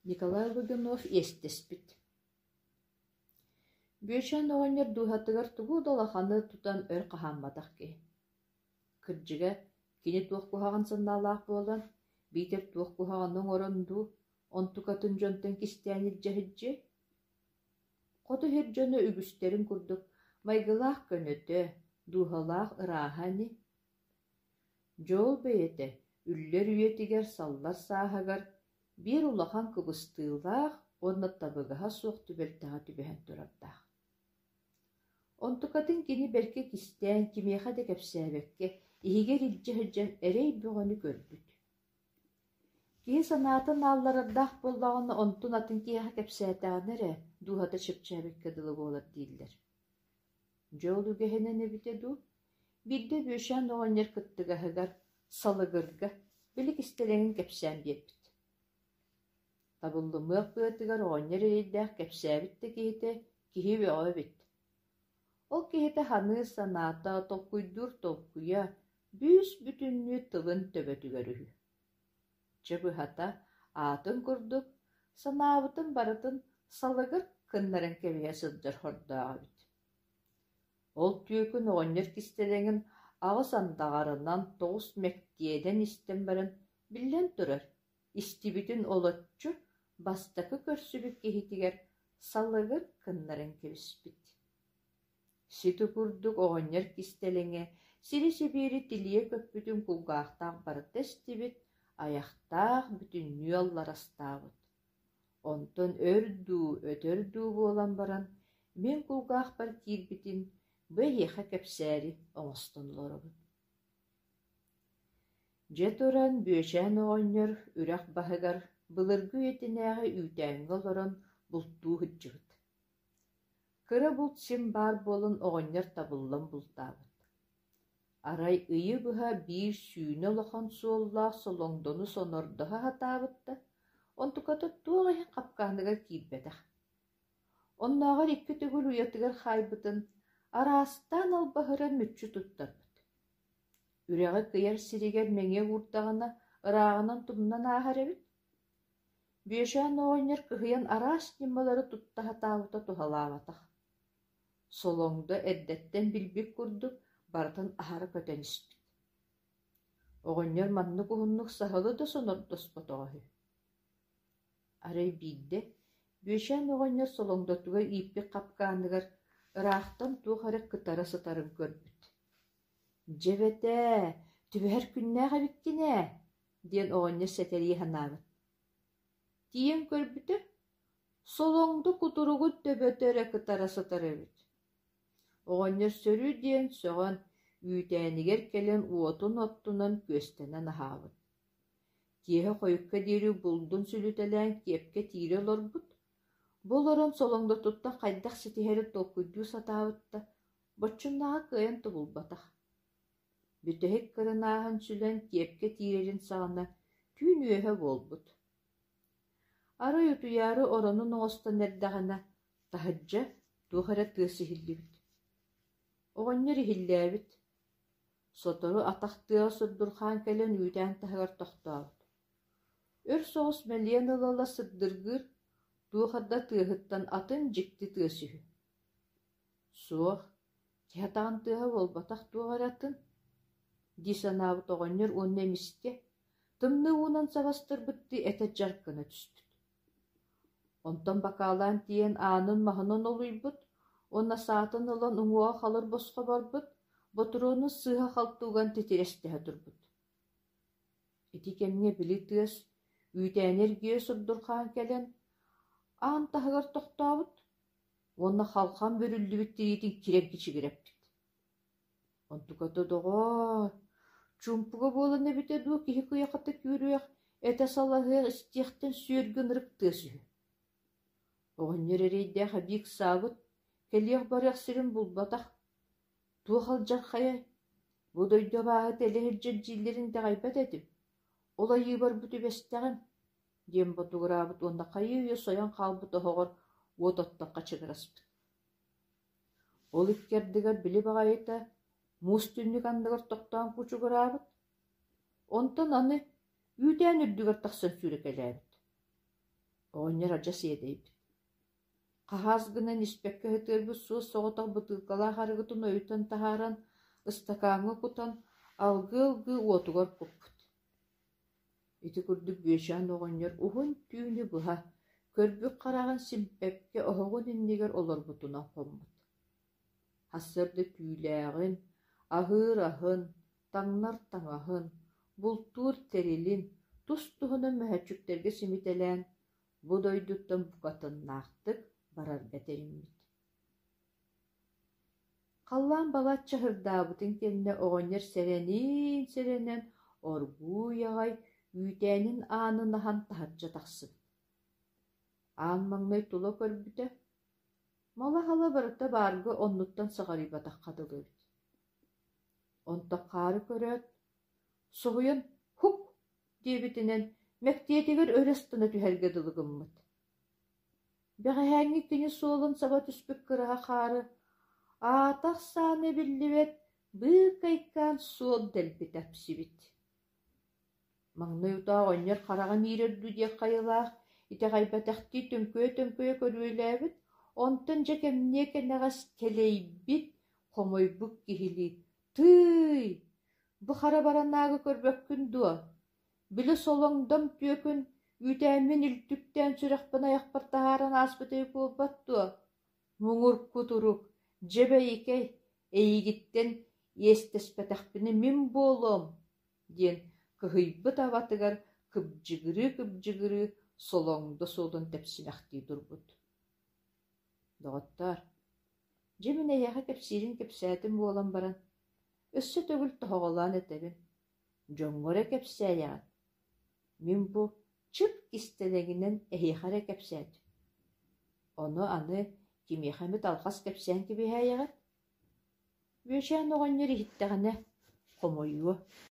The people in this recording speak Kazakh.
Николай Логинов естеспит. Бүйшен оғанер дуғатығар тугу долаханы тутан өр қахаммадақ ки. Кырджыға кені туақ кухаған сынналақ болан, бейтер туақ кухағанның оронду, онтукатын жонтын кистянер жахыджы. Қоты херджоны үгістерін күрдік, майгылақ көнөті, дуғалақ ыраханы. Жол бейеті, үллер үйетігер саллар сағағар, бір улахан кыбыстылақ, онна табығаға суық түбелтаға түбәхен тұрардақ. Онтукатын кені берке кистен кимеха де кепсәбекке, ихигер илджі-хыджан әрей бұғаны көрбіт. Ки санатын алларардақ болдағаны онтун атын кияха кепсәтәғын әрі дуғаты шыпчәбекке дылы болар дейілдер. Жол үгәхенен әбіте ду, бидде бөшән оғанер кыттығағығар салығырға білік істелеңін кепсән беппіт. Табыллымық бұғытығар оғанер әрейдәқ кепсәбітті кейті кихи өғі бит. Ол кейті ханы саната толкуйдур толкуя бүс бүтінні тылын төбөтігөрүхү. Чыбыхата атын курдук, санабытын барытын салыгыр кыннарын кебеге сылжар хордааға бит. Ол түйекін оғанер кистелеңін ағыс андағарынан 9 мектиеден истен барын білен тұрар. Истибитин олотчу бастакы көрсүбік кейтігер салыгыр кыннарын кебіспит. Ситу курдук оғанер кистелеңе сири-сибири тилие көппүтін кулгақтақ барыты стибит, аяқтақ бүтін нүйаллар астағыт. Онтон өтөрдүү болан баран, мен кулгақ бар кирбитин бейеха кепсәри оңыстын лорыбыт. Жеторан бөшән оғанер үрәқ бағығар былыргы етінәғі үйтәңгі лоран бұлттуу хыджығыт. Кыра бұлт сим бар болын оғанер табыллан бұлтағыт. Арай ыйы бұға бір сүйіні лоқан суоллақ солоңдону сонордыға хатабытта, онтукаты туолайын қапқанығар кирбетақ. Оннағар икки түгіл уятығар хайбытын арастан албағыран мүтчі туттарбыт. Үрәғі кыяр сиригер меңе уртағына ырағынан тумнан ағар әбіт. Бүйшән оғанер кыхыян арас немалары тутта хатабыта тухалаватақ. Солоңды әддеттен билбек күрдік, бартын ахары көтен іспіт. Оғанер манны кухыннық сағылы да сонордоспыт оғы. Арай бидде, бүйшән оғанер солоңдотуға иппек қапқанығар ырақтан туғары кытары сытарын көрбіт. «Жебеті, түбәр күннәға біткіне!» ден оғанер сәтәрі ханабыт. Тиен көрбіті, солоңды кутуругут төбөтөрі кытары сытары бит. Оғанер сөрі ден соған үйтәнігер келен уотун оттунан көстенен ахабыт. Тиеhe қойыққа дері бұлдың сүлітелән кепке тире лорбыт. Бұл орын солоңды тұтта қайдақ сетихері толкуйду сатабытта, бачыннаға кыйын тұбылбатақ. Бүтәхек кырынағын сүлен кепке тирерін сағына түйін өйе болбыт. Ары ütüяры оронун оңостан әрдағына тахыджа туғара тыысы хиллибит. Оғаннер хилләбит. Сотору атақтыға сұрдырхан кәлен үйтән тахығар тоқтауыт. Өр соғыс мәлен ылала сырдыргыр туғарда тығыттан атын жікті тыысығы. Соқ, тиятағын тыға болбатақ туғаратын. Дисанабыт оғаннер он еміске, тымны уынан сабастыр бұтты әтә жарқына түстіт. Онтан бакалан тиен анын махынан олуйбыт, онна саатын ылан уңуа қалыр босқа барбыт, ботурону сыға қалтуған тетерестіға тұрбыт. Эти кемне білі тыас, үйтәнер гүйе сұрдырған кәлен, аң тағығар тоқтауыт, онна қалқан бөрілді біттіретін керек кечігіреппіт. Онтукаты доғар, чумпуға болын әбіте дуы кехі күйақаты көріяқ, әті салағығар істияқтен сүйерген ұрық тыасығы. Оғаннер әрейді қабик сабыт, кәлеғ барық сірін бұлбатақ. Туғал жарқая, бұдойды бағыт әлігір жәджейлерінде ғайбат әдім. Олайы бар бүті бәстіғім. Дем бұтығырабыт, онда қайы үйе соян қалбыт оғыр оттаққа чығыраспыт. Ол үткердігер білі бағайыта, мұс түнік андығыр тоқтан күчігірабыт. Онтан аны үйден үрдігір тақсын сүрек әләбіт. Оонньор адьа сиэдэйбит. Хаһаас гына ниспекке хытыырбыт суос соҕотох бытыылкалаа харыгытын ойутан таһааран, ыстакааҥҥы кутан, алгы-ылгы уотугар куппут. Ити курдук бүөчээн оҕонньор уһун түүнү быһа, көрбүк хараҕын симпэпке оһоҕун иннигэр олорбутуна хоммут. Хассырды түүлээҕин, аһыыр-аһын, таҥнар таҥаһын, бултуур тэрилин, тус туһунан möһөччүктерге симитэлээн, бу дойдуттан букатыннаахтык барарга тэриммит. Халлаан балаат чаһырдаабытын кэннэ оҕонньор сэрэнин оргуу яҕай үүтээнин ааныныһан таһырдьа тахсыбыт. Аан маҥнай тула көрбүтэ, мала хала барыта баарга оннуттан саҕарыйбатахха дылыбыт. Онтоххаары көрөөт, соһуйан «хук» диэбитинэн мэктиэтигэр өрөстүнэ түһэргэ дылыгыммыт. Бэҕэһээҥҥи кини суолун саба түспүк кыраһа хаары, аатах сааны биллибэт быыр кайкаан суол дэлбит эпсибит. Маҥнай утаах оонньор хараҕа миирэрдүү диэк хайылаах, итэҕэйбэтэхти төҥкөө көрүөлээбит, онтон дьэ кэмние кэнэҕэс кэлэйбит хомойбук киһили: «Тыый, бу хара баранааҕы көрбөккүн дуо, били солоҥдом түөкүн үүтээммин илтүктээн сүрэхпин айахпар таһааран ааспытый куолбат дуо, муҥурку турук, дьэбэйикэй, эйигиттэн иэстэспэтэхпини мин буолуом» диэн кыһыйбыт абатыгар кыбдьыгырыы солоҥдо суолун тэпсимэхтии турбут. Доҕоттор, дьэ мин эйэхэ кэпсиирин кэпсээтим буолан баран, өссө төгүл тоһоҕолаан этебин, дьоҥҥо эрэ кэпсээйэҕит, мин бу чып кистэлэҥинэн эһиэхэ эрэ кэпсээтим. Ону аны кимиэхэмит алхас кэпсээн кибиһээйэҕит. Бүөчээн оҕонньор иһиттэҕинэ хомойуо